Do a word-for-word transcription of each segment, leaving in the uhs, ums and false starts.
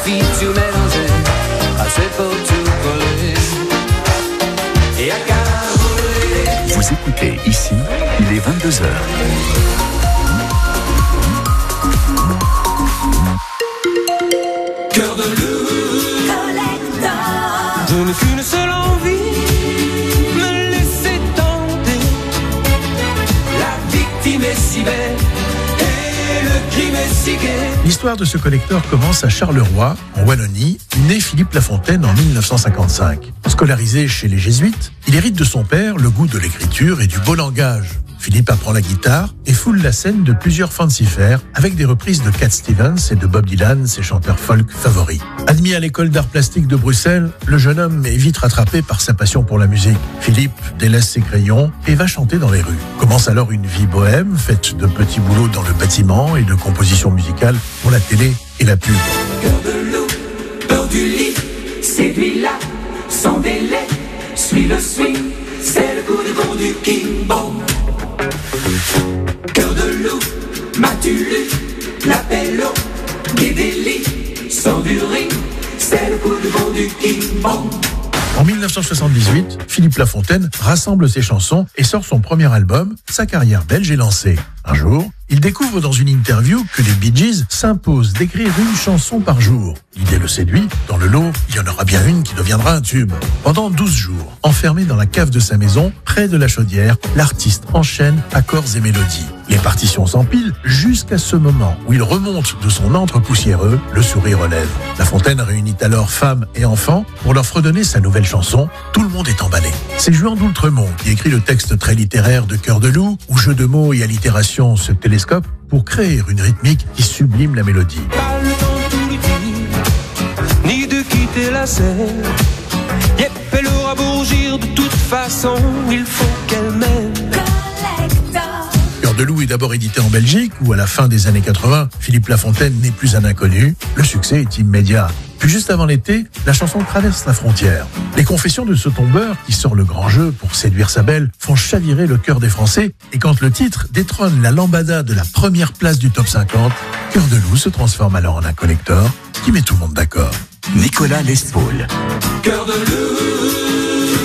fille tout mélangé, assez pour tout voler. Et à carouler. Vous écoutez ici, il est vingt-deux heures. Cœur de loup, collector. Je n'ai qu'une seule envie, me laisser tenter. La victime est si belle et le crime est si gai. L'histoire de ce collecteur commence à Charleroi, en Wallonie, né Philippe Lafontaine en mille neuf cent cinquante-cinq. Scolarisé chez les Jésuites, il hérite de son père le goût de l'écriture et du beau langage. Philippe apprend la guitare et foule la scène de plusieurs fancifères avec des reprises de Cat Stevens et de Bob Dylan, ses chanteurs folk favoris. Admis à l'école d'art plastique de Bruxelles, le jeune homme est vite rattrapé par sa passion pour la musique. Philippe délaisse ses crayons et va chanter dans les rues. Commence alors une vie bohème, faite de petits boulots dans le bâtiment et de composition musicale pour la télé et la pub. Cœur de loup, peur du lit, séduis-la, sans délai, suis le swing, c'est le coup de vent du King Bong. Cœur de loup, m'as-tu lu l'appel au des délits, sans du ring, c'est le coup de vent du King Bong. En mille neuf cent soixante-dix-huit, Philippe Lafontaine rassemble ses chansons et sort son premier album. Sa carrière belge est lancée. Un jour, il découvre dans une interview que les Bee Gees s'imposent d'écrire une chanson par jour. L'idée le séduit. Dans le lot, il y en aura bien une qui deviendra un tube. Pendant douze jours, enfermé dans la cave de sa maison, près de la chaudière, l'artiste enchaîne accords et mélodies. Les partitions s'empilent jusqu'à ce moment où il remonte de son antre poussiéreux, le sourire aux lèvres. Lafontaine réunit alors femmes et enfants pour leur fredonner sa nouvelle chanson. Tout le monde est emballé. C'est Juan d'Oultremont qui écrit le texte très littéraire de Cœur de loup, où jeu de mots et allitération se télescopent pour créer une rythmique qui sublime la mélodie. Pas le temps de tout lui dire, ni de quitter la scène. Yep, elle aura beau rougir, de toute façon, il faut qu'elle m'aime. Cœur de loup est d'abord édité en Belgique, où à la fin des années quatre-vingts, Philippe Lafontaine n'est plus un inconnu. Le succès est immédiat. Puis juste avant l'été, la chanson traverse la frontière. Les confessions de ce tombeur, qui sort le grand jeu pour séduire sa belle, font chavirer le cœur des Français. Et quand le titre détrône la lambada de la première place du top cinquante, Cœur de loup se transforme alors en un collector qui met tout le monde d'accord. Nicolas Lespaul. Cœur de loup,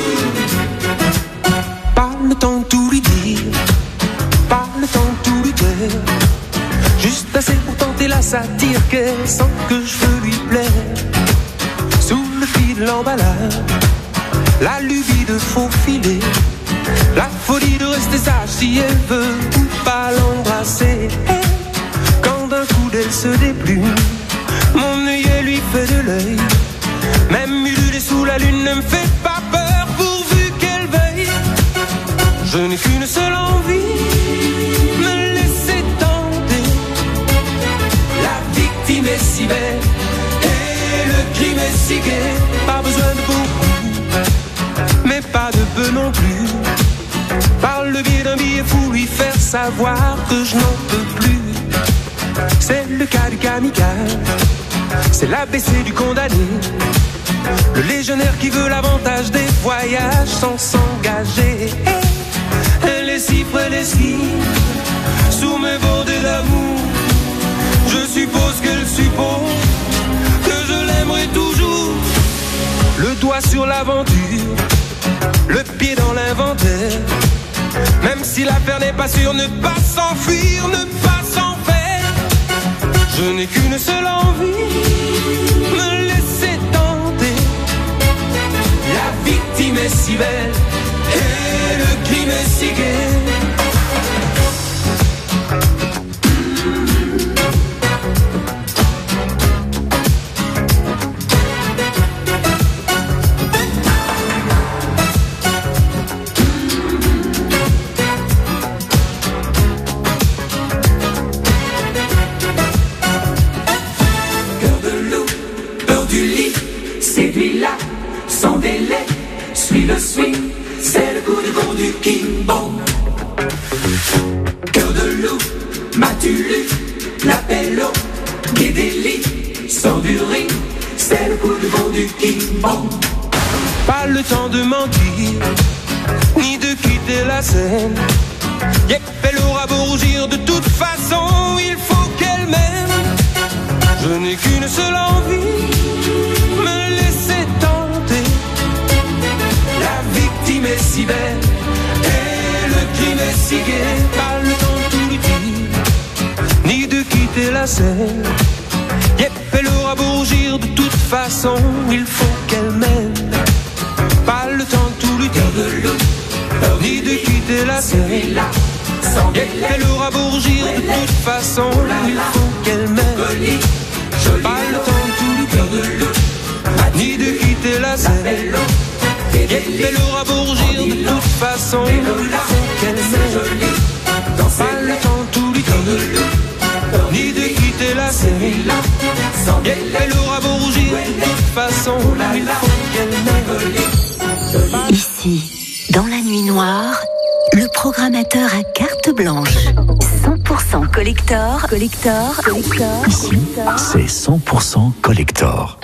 pas le temps de tout lui dire, pas le temps de tout lui dire, juste assez pour tenter la satire qu'elle sent que je veux lui plaire. Sous le fil de l'emballage, la lubie de faufiler, la folie de rester sage si elle veut ou pas l'embrasser. Quand d'un coup d'elle se déplume, mon œil lui fait de l'œil. Même ululé sous la lune ne me fait pas peur pourvu qu'elle veuille. Je n'ai qu'une seule envie, me laisser tenter. La victime est si belle et le crime est si gai. Pas besoin de beaucoup, mais pas de peu non plus. Par le biais d'un billet fou, lui faire savoir que je n'en peux plus. C'est le cas du kamikaze, c'est l'A B C du condamné, le légionnaire qui veut l'avantage des voyages sans s'engager. Elle est si près des cibles, sous mes bordées d'amour. Je suppose qu'elle suppose que je l'aimerai toujours. Le doigt sur l'aventure, le pied dans l'inventaire. Même si l'affaire n'est pas sûre, ne pas s'enfuir, ne pas s'en faire. Je n'ai qu'une seule envie, me laisser tenter. La victime est si belle et le crime est si gai. Le swing, c'est le coup de vent du King Bong. Cœur de loup, m'as-tu lu l'appel au des délits, sors du ring, c'est le coup de vent du King Bong. Pas le temps de mentir, ni de quitter la scène. Yep, elle aura beau rougir, de toute façon, il faut qu'elle m'aime. Je n'ai qu'une seule envie, me laisser tenter. La victime est si belle et le crime est si gai. Pas le temps de tout lui dire, ni de quitter la scène. Yep, elle aura beau rougir, de toute façon, il faut qu'elle mène. Pas le temps de tout lui dire, ni de quitter la scène. Yep, elle aura beau rougir, de toute façon, il faut qu'elle mène. Pas le temps de tout lui dire, ni de quitter la scène. Yep, elle aura beau rougir, de toute façon, il faut qu'elle mène. Pas le temps de tout lui dire, ni de quitter la scène. Yep, elle aura beau rougir, de toute façon, il faut qu'elle mène. Ici, dans la nuit noire, le programmateur à carte blanche. cent pour cent collector, collector, collector. Ici, c'est cent pour cent collector.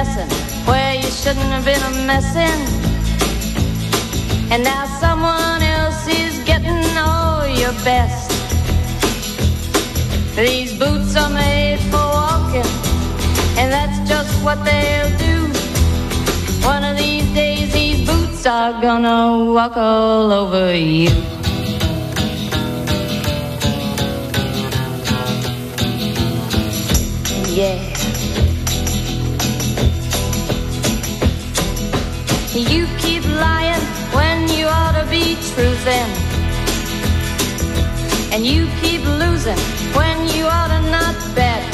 messing where you shouldn't have been a messing. And now someone else is getting all your best. These boots are made for walking, and that's just what they'll do. One of these days these boots are gonna walk all over you. Yeah. You keep lying when you ought to be truthing, and you keep losing when you ought to not bet.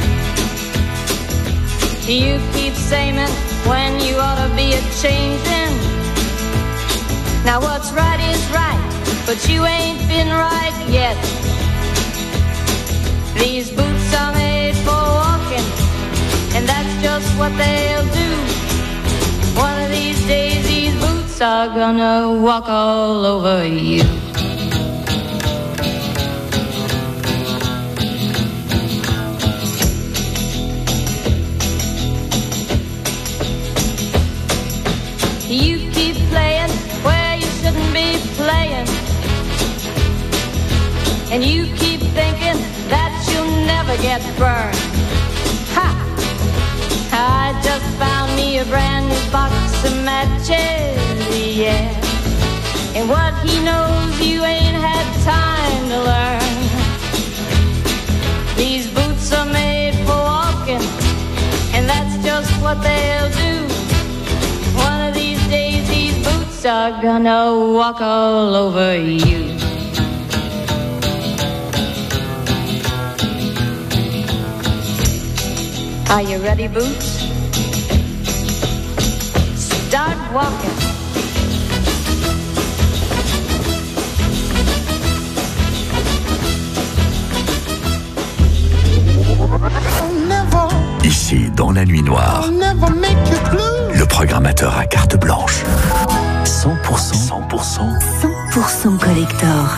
You keep saying when you ought to be a-changing. Now what's right is right, but you ain't been right yet. These boots are made for walking, and that's just what they'll do. One of these days these boots are gonna walk all over you. You keep playing where you shouldn't be playing, and you keep thinking that you'll never get burned. Ha! I just found me a brand new box of matches, yeah. And what he knows you ain't had time to learn. These boots are made for walking, and that's just what they'll do. One of these days these boots are gonna walk all over you. Are you ready, boots? Start walking. Ici, dans la nuit noire, le programmateur à carte blanche. cent pour cent, cent pour cent, cent pour cent collector.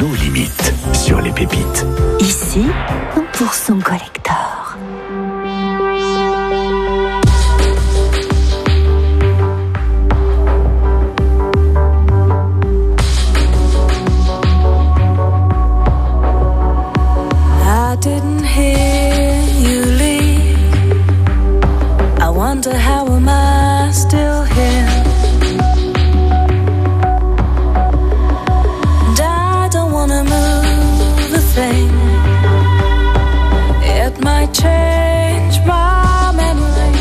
nos limites sur les pépites. Ici, cent pour cent collector. I didn't hear you leave. I wonder how am I still here? And I don't wanna move a thing. It might change my memory.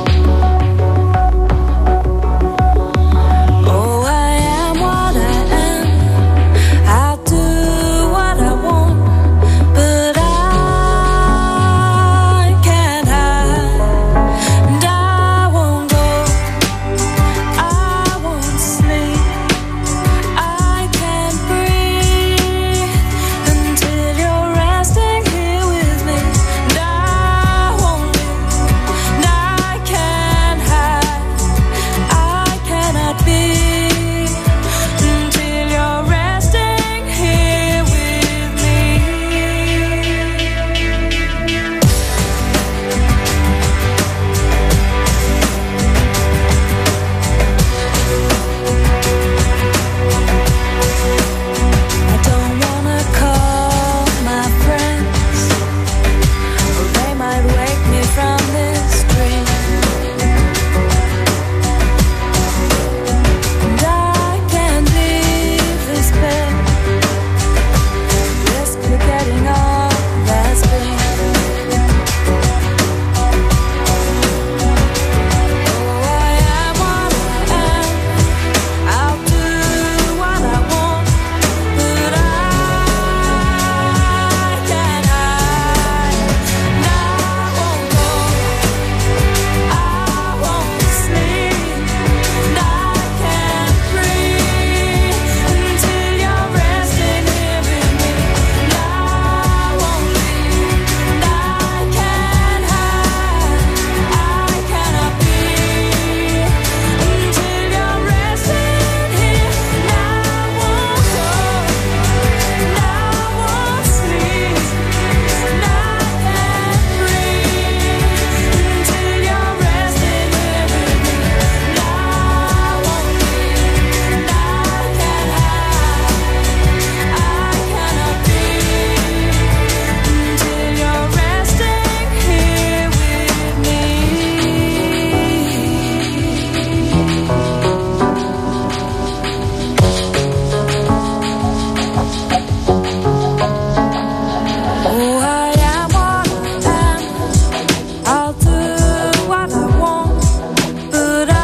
Oh, I am what I am. I'll do what I want, but I can't hide. And I won't go, I won't sleep, I can't breathe until you're resting here with me. And I won't leave, and I can't hide, I cannot be until you're resting here with me. I don't wanna call my friends, or they might wake me from this dream. And I can't leave this bed, risk forgetting all that's been. Oh, I am what I am. I'll do what I want, but I can't hide. And I won't go, I won't sleep, and I can't breathe until you're resting here with me. And I won't leave, and I can't hide, I cannot be until you're resting here. And I won't go, and I won't sleep, and I can't breathe until you're resting here with me. And I won't leave, and I can't hide, I cannot be until you're resting here with me. Oh, I am what I am. I'll do what I want, but I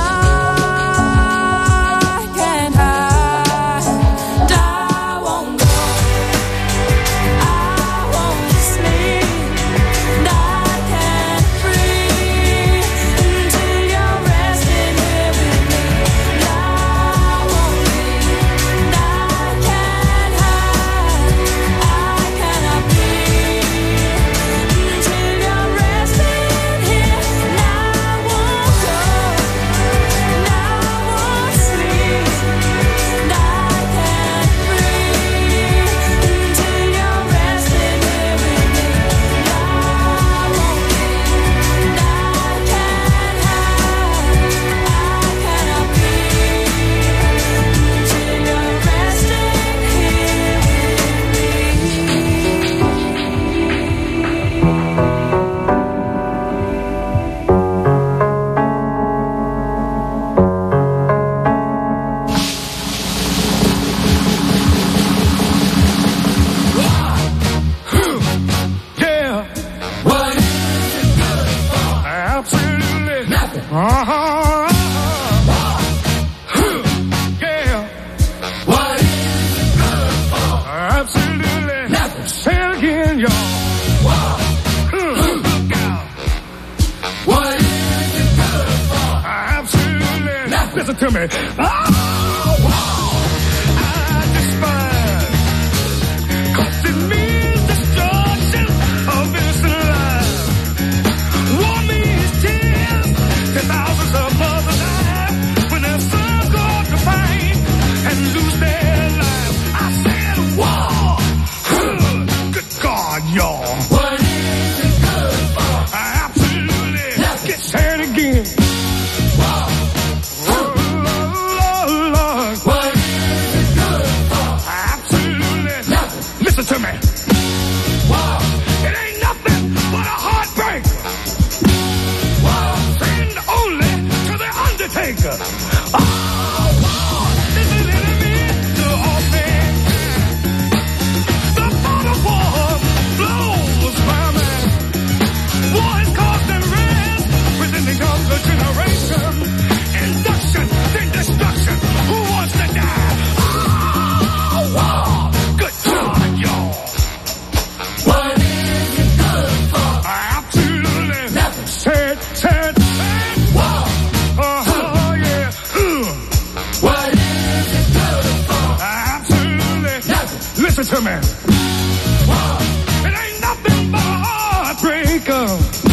can't hide. And I won't go, I won't sleep, and I can't breathe until you're resting here with me. And I won't leave, and I can't hide, I cannot be until you're resting here. And I won't go, and I won't sleep, and I can't breathe until you're resting here with me. And I won't leave, and I can't hide, I cannot be until you're resting Yeah. What is it good for? Absolutely nothing. Uh-huh. Yeah. What is it good for? Absolutely nothing. Say it again, y'all. Look out. What is it good for? Absolutely nothing. Listen to me. Oh, I despise. 'Cause it means destruction of innocent lives. War means tears to thousands of mothers die when their sons go to fight and lose their lives. I said war. Listen to me. It ain't nothing but a heartbreaker.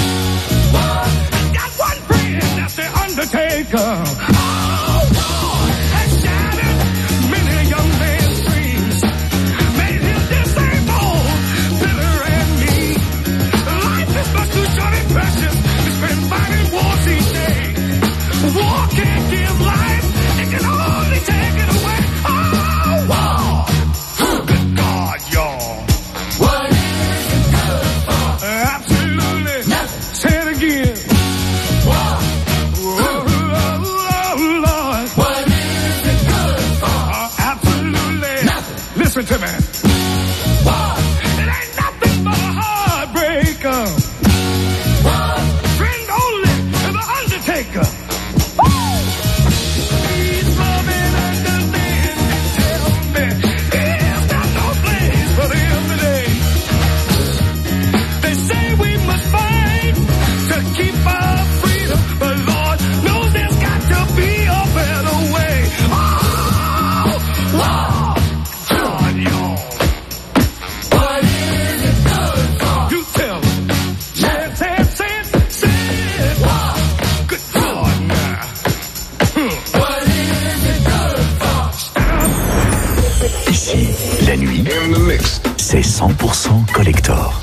Got one friend, that's the Undertaker. Oh, Lord, has shattered many young men's dreams. Made him disabled, bitter and mean. Life is much too short and precious to spend fighting wars each day. War can't give life, it can only take it away. Oh, war! Good God, y'all. What is it good for? Absolutely. Nothing. Say it again. War. Oh, oh, Lord. What is it good for? Uh, absolutely. Nothing. Listen to me. War. It ain't nothing but a heartbreaker. War. Friend only to the Undertaker. Please love and understand. Tell me, he's got no place for them today. They say we must fight to keep our freedom, but Lord knows there's got to be a better way. Oh, wow, God, y'all. What is it good for? You tell me. Say it, say it, say it, say it. Wow. Good God, now. What is it good for? Ici, la nuit, c'est cent pour cent collector.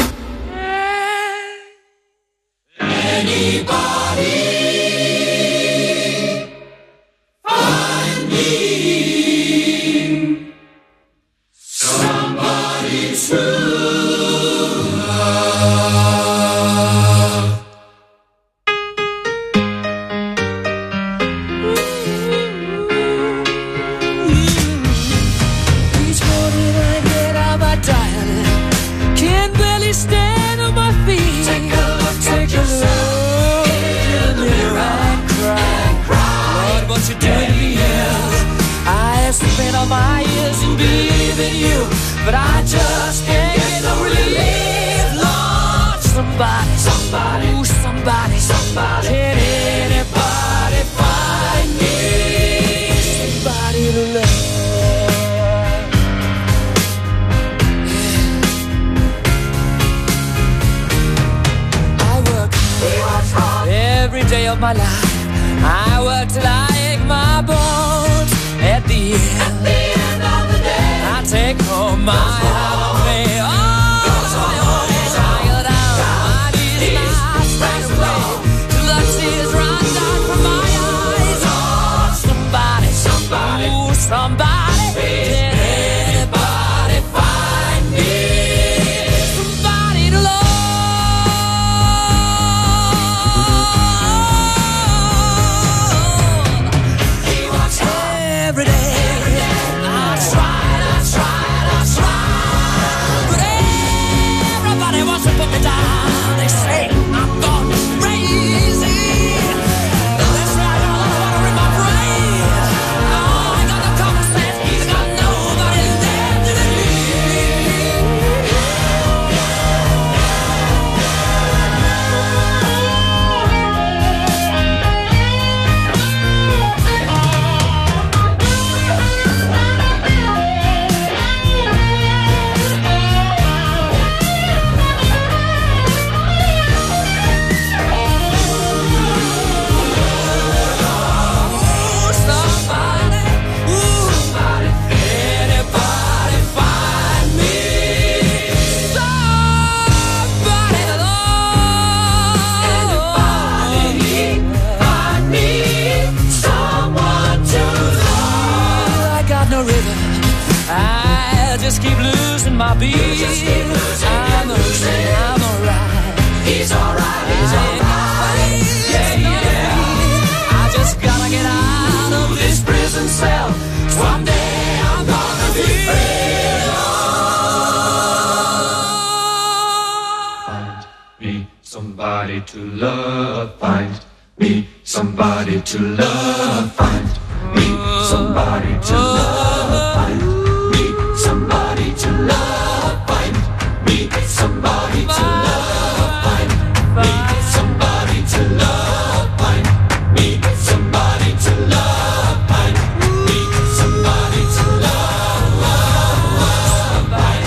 Each morning I get out my diary, can't barely stand on my feet. Take a look, take a look in the mirror and cry. Lord, what you doing to me? I have spent all my years in believing you, but I just can't get no relief. Lord, somebody, somebody, ooh, somebody, somebody, can anybody find me somebody to love? I work every day of my life. I work till I ache my bones. At the end, At the end of the day, I take home my holiday. Oh, my own tired out. My knees not straight away till the tears run down from my eyes. Oh, somebody, somebody, ooh, somebody, can anybody find me somebody to love? Every day, I tried, I tried, I tried, but everybody wants to put me down. They say I'm gone crazy. They say I got a lot of water in my brain. Oh, I got no common sense. I got nobody left to believe. Ooh, somebody, ooh, somebody, anybody find me somebody to love? Anybody find me someone to love? I got no rhythm. I just keep losing my beat. I'm okay, I'm alright. He's alright, he's alright. Yeah, yeah. I just gotta get out of this prison cell. Someday I'm gonna be free. Find me somebody to love. Find me somebody to love. Find me somebody to love. Find me somebody to love. Find me somebody to love. Find me somebody to love. Find me somebody to love. Find me somebody to love. Find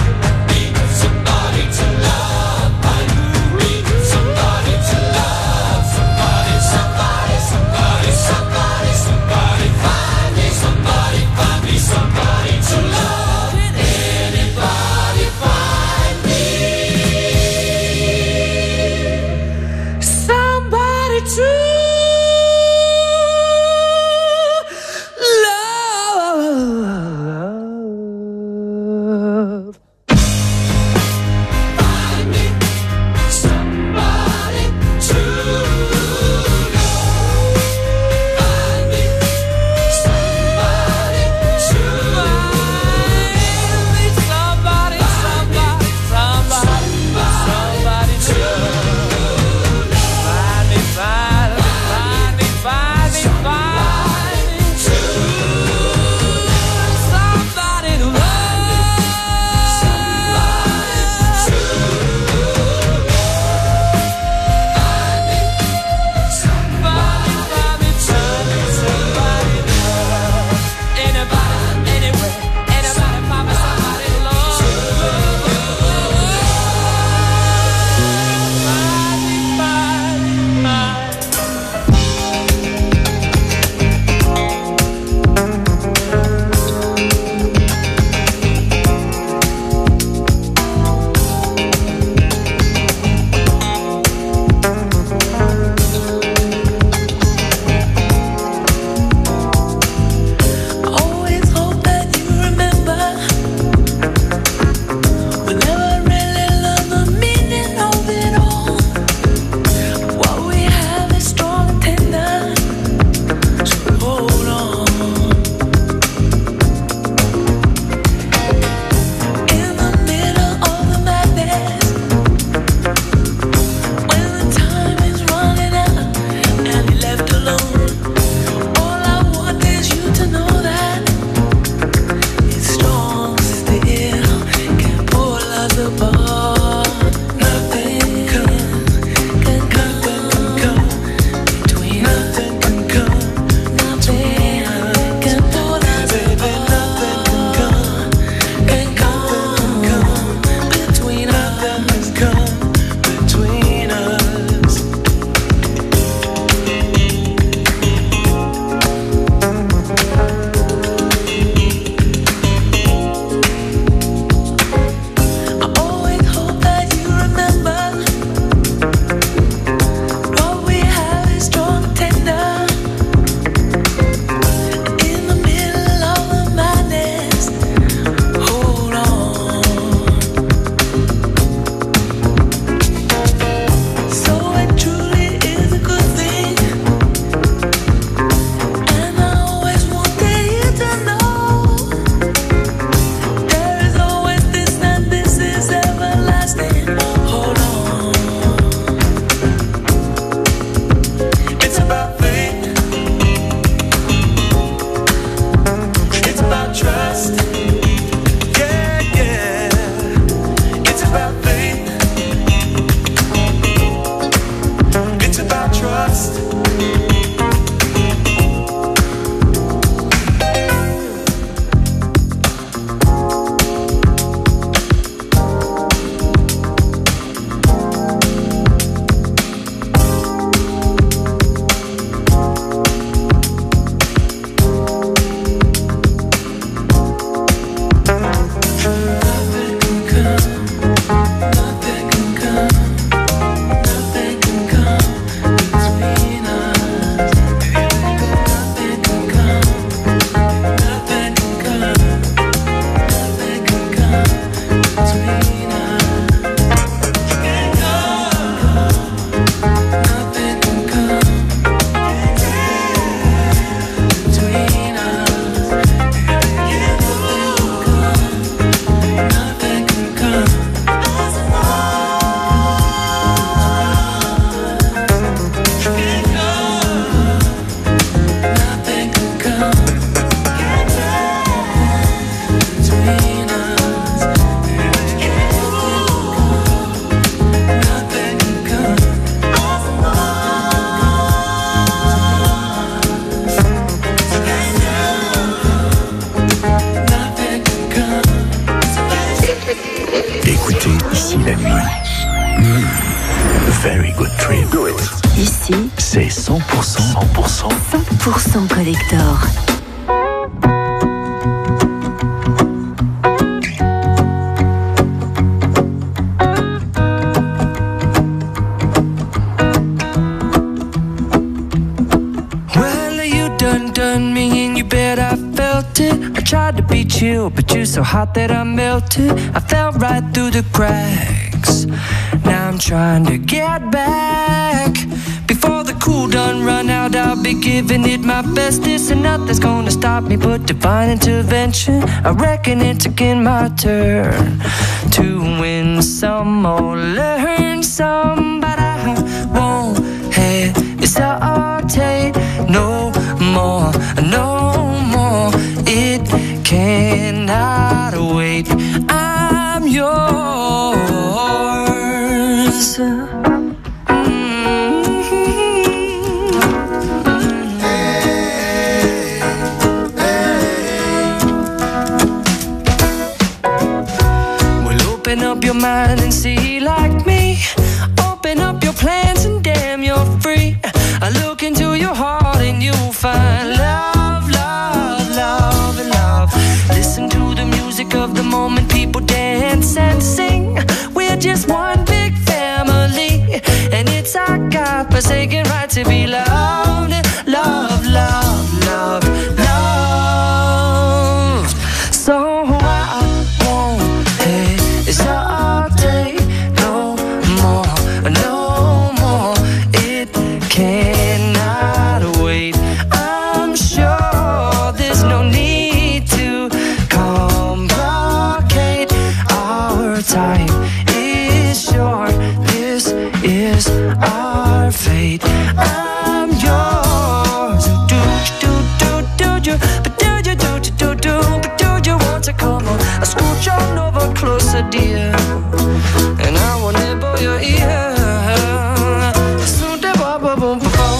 Ici, c'est cent pour cent, cent pour cent, cent pour cent collector. Well, you done done me in your bed, I felt it. I tried to be chill, but you're so hot that I melted. I fell right through the cracks. box. Now I'm trying to get back. Before the cool done run out, I'll be giving it my bestest, and nothing's gonna stop me but divine intervention. I reckon it's again my turn to win some or learn some, but I won't hesitate no more, no more. It cannot wait. I'm yours. Open up your mind and see like me. Open up your plans and damn, you're free. I look into your heart and you'll find love, love, love, and love. Listen to the music of the moment, people dance and sing. We're just one big family, and it's our God-forsaken right to be loved. Love, love, love, love. So I won't hesitate no more, no more. It cannot wait. I'm sure there's no need to complicate. Our time is short. This is our fate. I'm yours. Do do do do do, but do you do do do do, but do you want to come on? I scooch on over closer, dear, and I will nibble your ear. So da ba ba boom ba boom.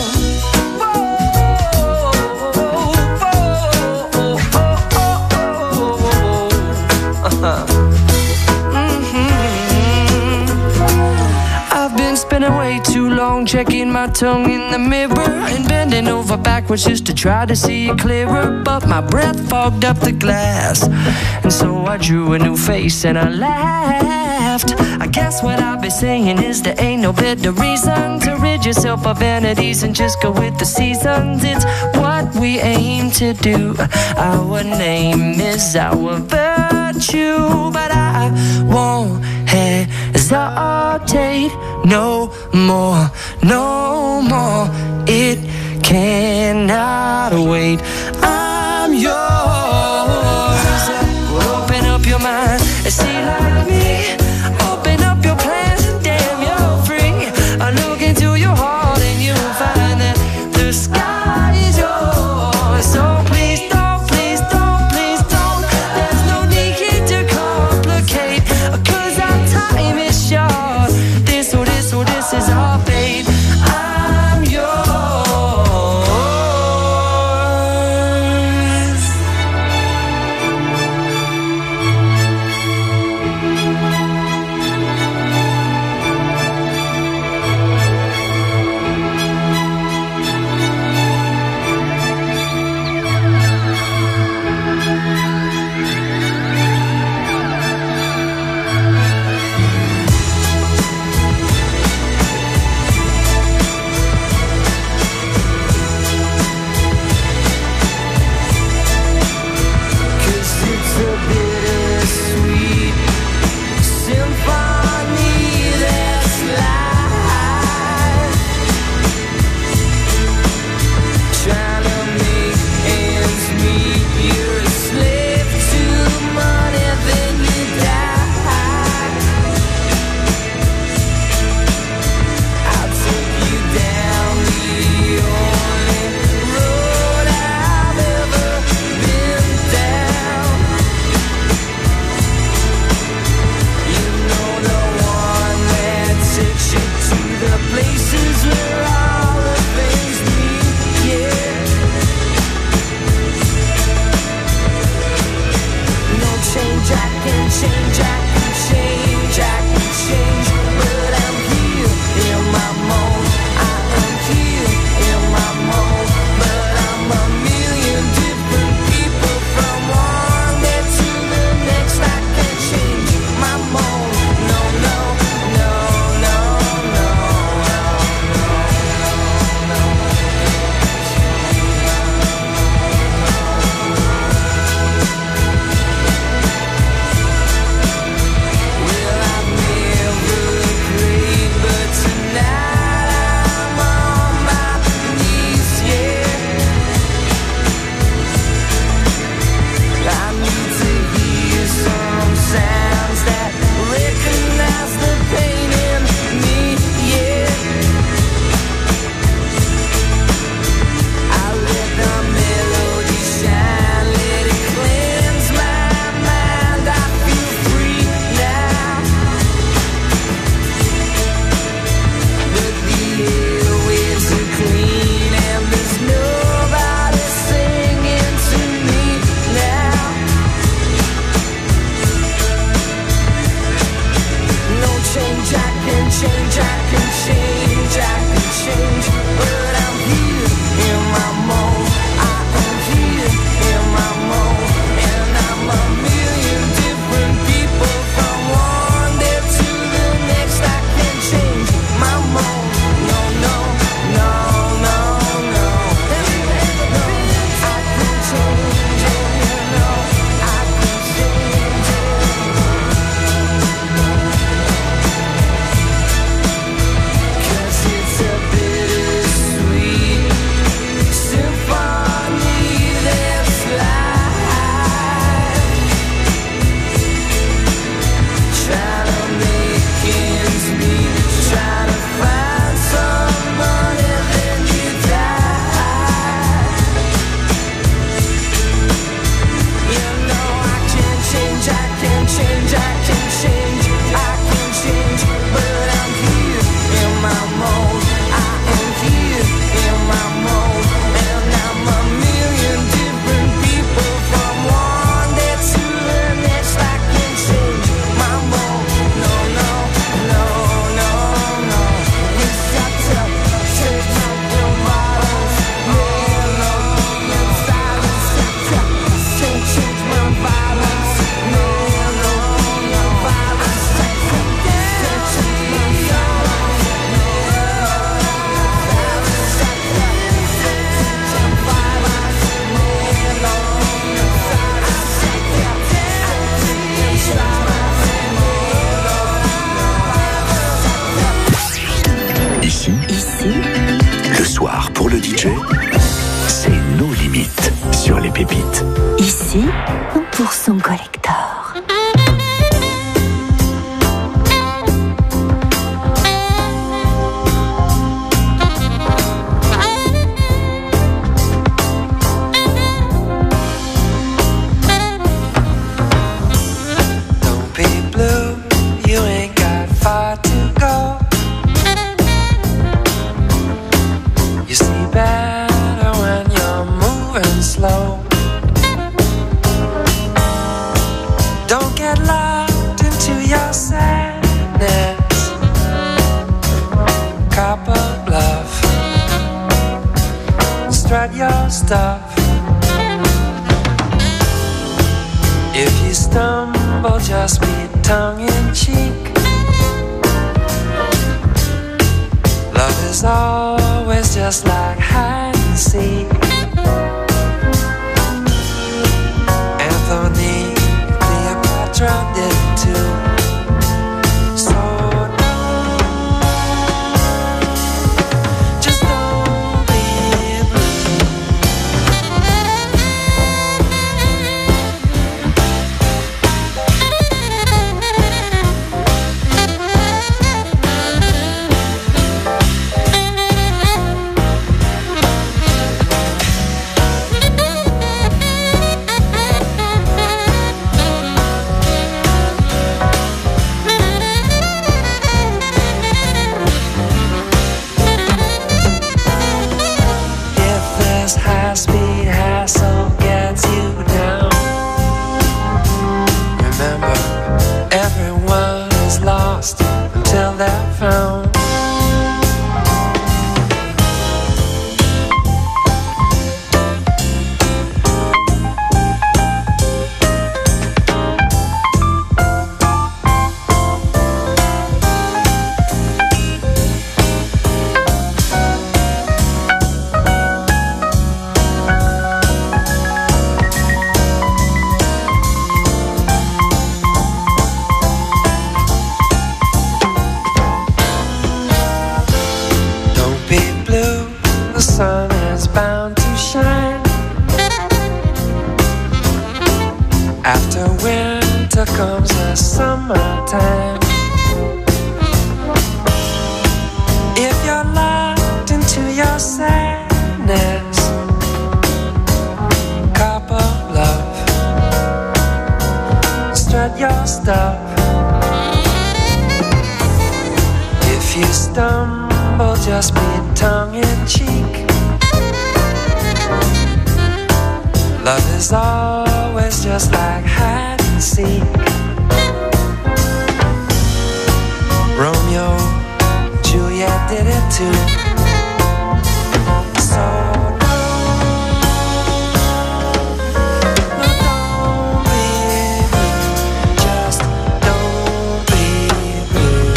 I've been spinning way too long, checking my tongue in the mirror and bending over backwards just to try to see it clearer. But my breath fogged up the glass, and so I drew a new face and I laughed. I guess what I'll be saying is there ain't no better reason to rid yourself of vanities and just go with the seasons. It's what we aim to do. Our name is our virtue, but I won't hesitate no more, no more. It cannot wait. I'm yours. Open up your mind and see like me. Open up your plans and damn, you're free. I look into your heart and you'll find that the sky is yours. So please don't, please don't, please don't. There's no need here to complicate, 'cause our time is short. This or this or this is our fate. I'm yours. le D J, c'est nos limites sur les pépites. Ici, cent pour cent collector. Don't be blue, you ain't got far to go. You see better when you're moving slow. Don't get locked into your sadness. Cop a bluff, strut your stuff. If you stumble, just be tongue in cheek. Love is always just like hide and seek. Anthony Cleopatra did it too. So just don't be blue. If this high-speed hassle gets you down, remember, everyone is lost until they're found. Don't be blue, the sun is bound to shine. After winter comes the summertime. If you're locked into your sadness, cop a bluff, strut your stuff. If you stumble, just be tongue in cheek. Love is always just like hide and seek. Romeo, Juliet did it too. So no, don't be blue. Just don't be blue.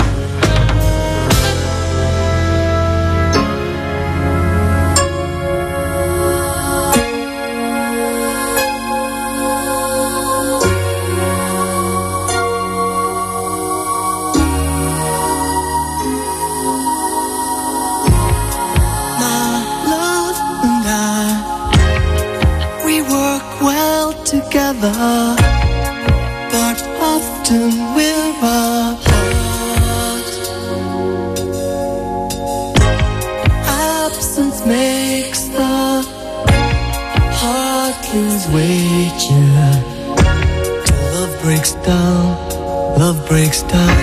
Together, but often we're apart. Absence makes the heart lose weight, yeah. Till love breaks down, love breaks down.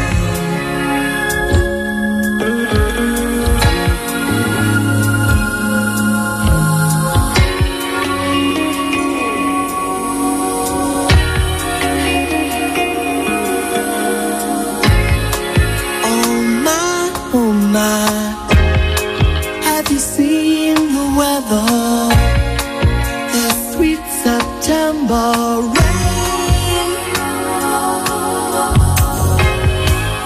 Have you seen the weather? The sweet September rain.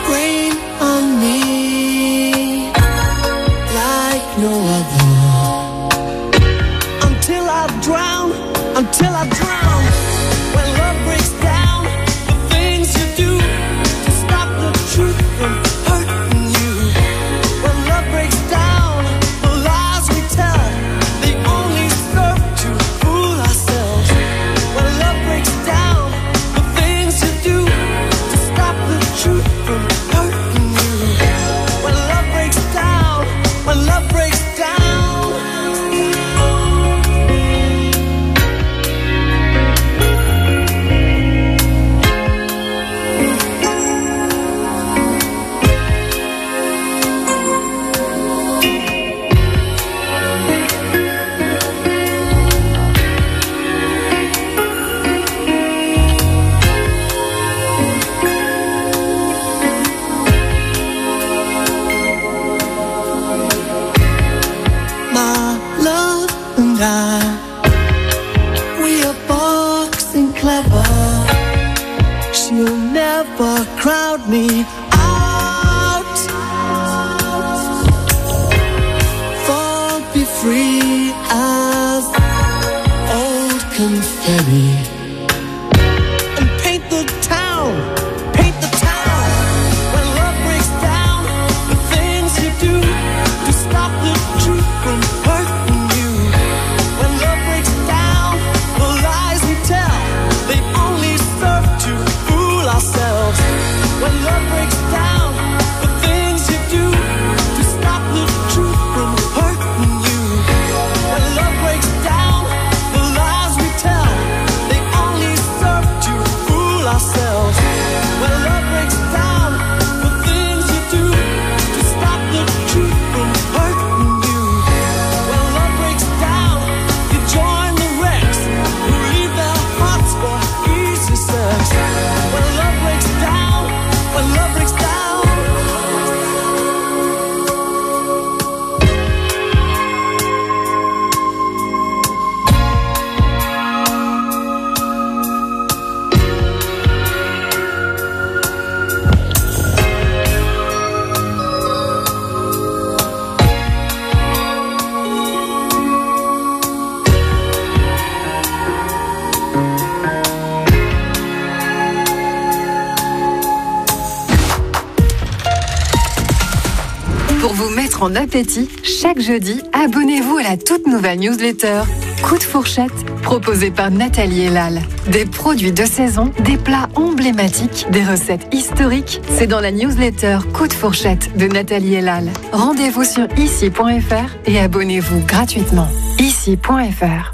me out. Fall be free as old confetti. And paint the town, paint the town. When love breaks down, the things you do to stop the truth from hurting you. When love breaks down, the lies we tell, they only serve to fool ourselves. When love breaks down, the things you do to stop the truth from hurting you. When love breaks down, the lies we tell, they only serve to fool ourselves. When love breaks down, the things you do to stop the truth from hurting you. When love breaks down, you join the wrecks who leave their hearts for easy sex. When love breaks down, when love breaks down. Pour vous mettre en appétit, chaque jeudi, abonnez-vous à la toute nouvelle newsletter Coup de fourchette, proposée par Nathalie Elal. Des produits de saison, des plats emblématiques, des recettes historiques, c'est dans la newsletter Coup de fourchette de Nathalie Elal. Rendez-vous sur ici point f r et abonnez-vous gratuitement. ici point f r.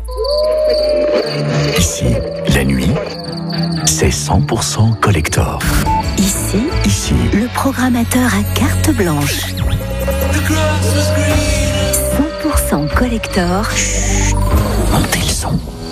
Ici, la nuit, c'est cent pour cent collector. Ici, Ici, le programmateur à carte blanche. cent pour cent collector. montez le son.